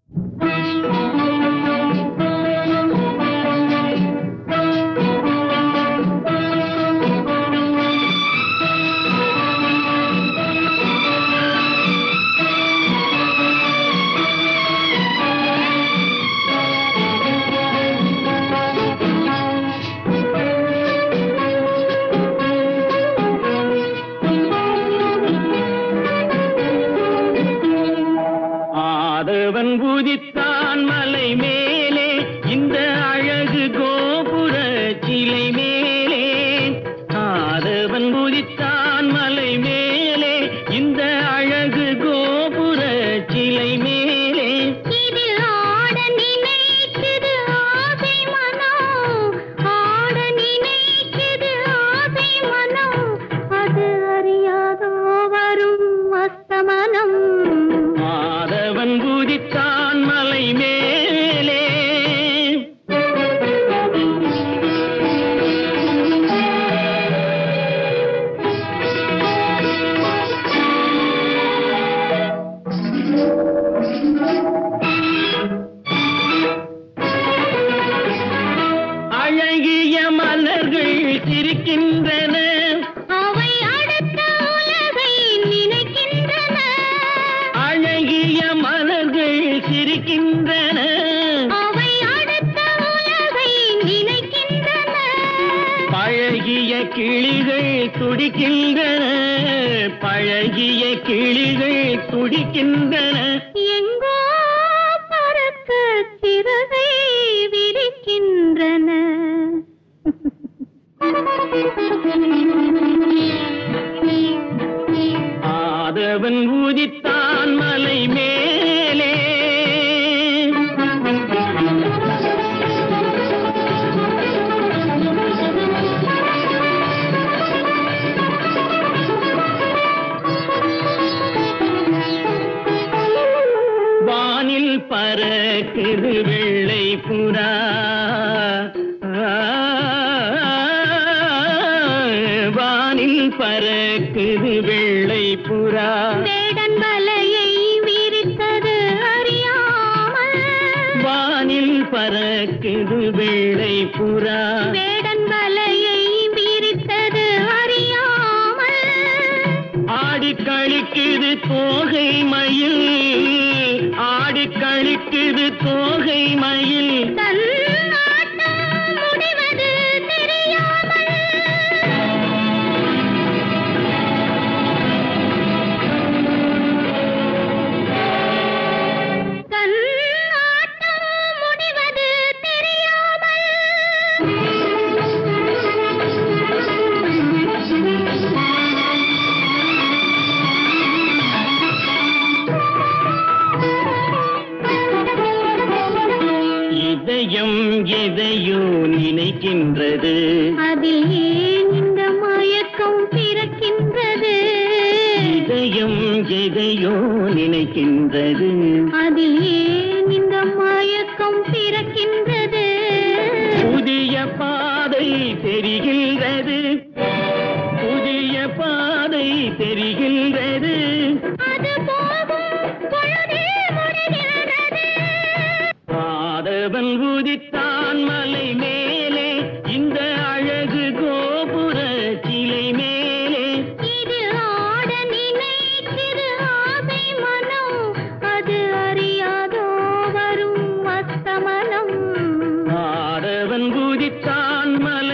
ஆதவன் உதித்தான் மலை மேலே, இந்த அழகு கோபுர சிலை மேலே. ஆதவன் உதித்தான் மலை மேலே, இந்த அழகு கோபுர சிலை மேலே. இதில் ஆட நினைக்குது ஆசை மனம், ஆட நினைக்குது ஆசை மனம், அது அறியாதோ வரும் அஸ்தமனம். ஆதவன் உதித்தான் மலை மேலே. அழகிய மலர்கள் சிரிக்கின்றன, அவை அடுத்த உலகை நினைக்கின்றன. அழகிய மலர்கள் சிரிக்கின்றன, அவை அடுத்த உலகை நினைக்கின்றன. பழகிய கிளிகள் துடிக்கின்றன, பழகிய கிளிகள் துடிக்கின்றன. எங்கோ பறக்க சிறகை விரிக்கின்றன. ஆதவன் உதித்தான் மலை மேலே. வானில் பறக்குது வெள்ளை புறா, வானில் பறக்குது வெள்ளை புறா. வேடன் வலையை விரித்தது அறியாமல், வானில் பறக்குது வெள்ளை புறா. வேடன் வலையை விரித்தது அறியாமல். ஆடி கழிக்குது தோகை மயில், ஆடி கழிக்குது தோகை மயில். தன் ஆட்டம் முடிவது தெரியாமல், தன் ஆட்டம் முடிவது தெரியாமல். இதயம் எதையோ நினைக்கின்றது, அதில் ஏன் இந்த மயக்கம் பிறக்கின்றது? இதயம் எதையோ நினைக்கின்றது, அதில் ஏன் இந்த மயக்கம் பிறக்கின்றது? புதிய பாதை தெரிகின்றது, புதிய பாதை தெரிகின்றது. அது போகும் பொழுதே முடிகின்றது. ஆதவன் உதித்தான் மலை மேலே, இந்த அழகு கோபுர சிலை மேலே. இது ஆட நினைக்குது ஆசை மனம், அது அறியாதோ வரும் அஸ்தமனம். ஆதவன் உதித்தான் மலை